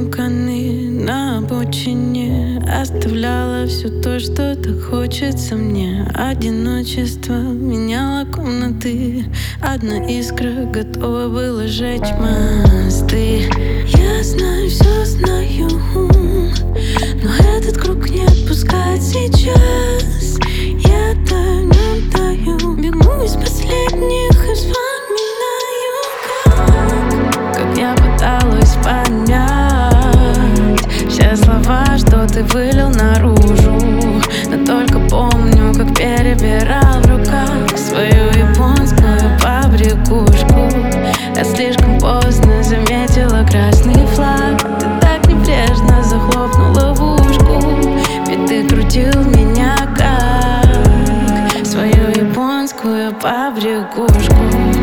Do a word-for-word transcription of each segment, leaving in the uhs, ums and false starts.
скомканный на обочине. Оставляла все то, что так хочется мне. Одиночество меняло комнаты. Одна искра готова была сжечь мосты. Я знаю, все знаю, но этот круг не отпускает сейчас. Я таю, не таю, бегу из последних и вспоминаю, как, как я пыталась понять все слова, что ты вылил наружу. Но только помню, как перебирал в руках свою японскую побрякушку. Я слишком поздно заметила красный флаг. Ты так небрежно захлопнула ловушку, ведь ты крутил меня как свою японскую побрякушку.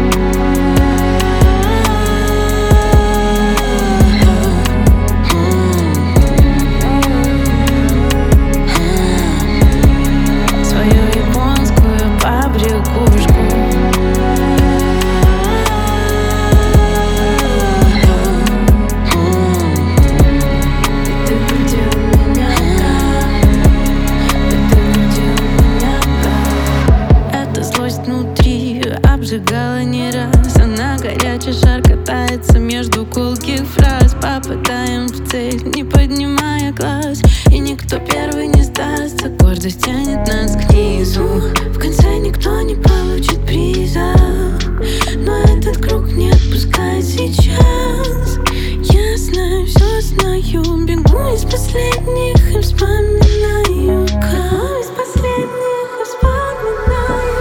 Внутри обжигала не раз. Она горячий шар катается между колких фраз. Попадаем в цель, не поднимая глаз, и никто первый не сдастся. Гордость тянет нас к низу. В конце никто не получит приза, но этот круг не отпускает сейчас. Я знаю, все знаю, бегу из последних и вспоминаю, как из последних и вспоминаю.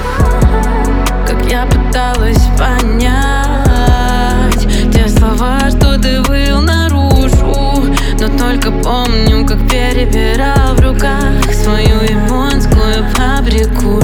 Я пыталась понять те слова, что ты вылил наружу, но только помню, как перебирал в руках свою японскую побрякушку.